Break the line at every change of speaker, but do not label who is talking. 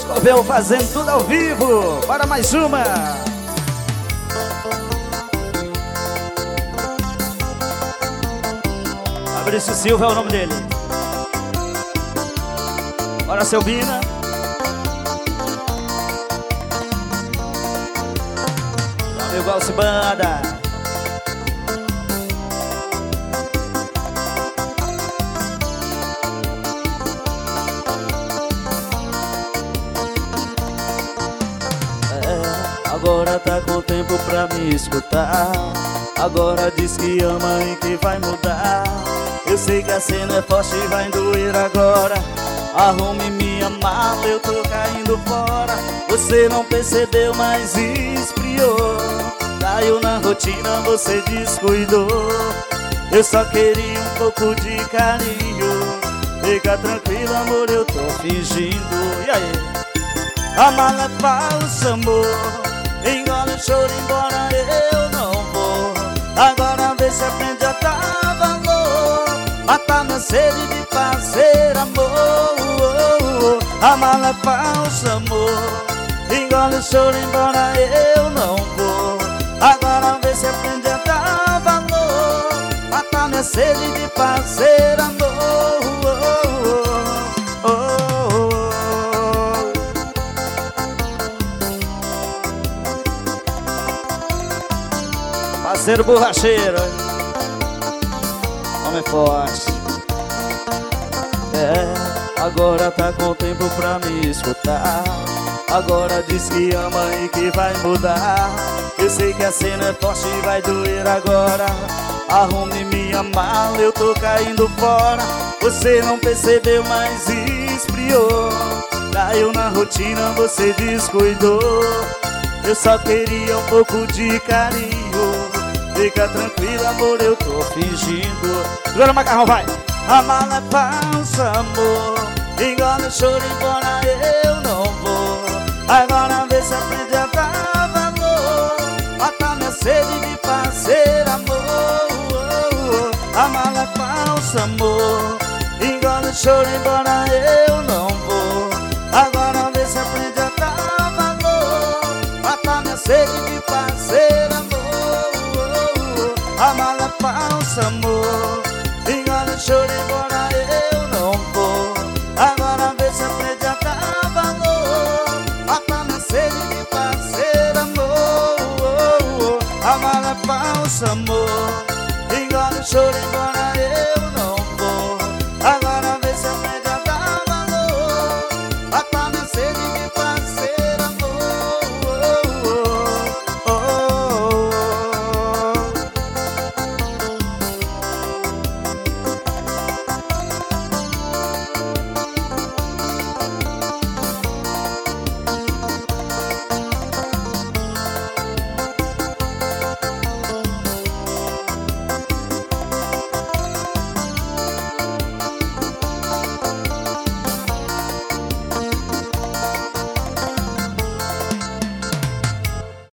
Escoveu fazendo tudo ao vivo. Para mais uma. Fabrício Silva é o nome dele. Bora, Selbina. Amigo Alcibanda. Agora tá com tempo pra me escutar. Agora diz que ama e que vai mudar. Eu sei que a cena é forte e vai doer agora. Arrume minha mala, eu tô caindo fora. Você não percebeu, mas esfriou. Caiu na rotina, você descuidou. Eu só queria um pouco de carinho. Fica tranquilo, amor, eu tô fingindo. E aí? A mala é falsa, amor. Engole o choro, embora eu não vou. Agora vê se aprende a dar valor. Matar minha sede de fazer amor. A mala é falsa, amor. Engole o choro, embora eu não vou. Agora vê se aprende a dar valor. Matar minha sede de fazer amor. Parceiro borracheiro, homem forte. Agora tá com tempo pra me escutar. Agora diz que ama e que vai mudar. Eu sei que a cena é forte e vai doer agora. Arrume minha mala, eu tô caindo fora. Você não percebeu, mas esfriou. Caiu na rotina, você descuidou. Eu só queria um pouco de carinho. Fica tranquilo, amor, eu tô fingindo. Agora macarrão, vai! A mala é falsa, amor. Engole o choro, embora eu não vou. Agora vê se aprende a dar valor. Matar minha sede de fazer amor. A mala é falsa, amor. Engole o choro, embora eu não vou. Agora vê se aprende a dar valor. Matar minha sede de fazer amor. A mala é falsa, amor. Engole o choro, embora eu não vou. Agora vê se aprende a dar valor. Matar minha sede de fazer amor. A mala é falsa, amor. Engole o choro, embora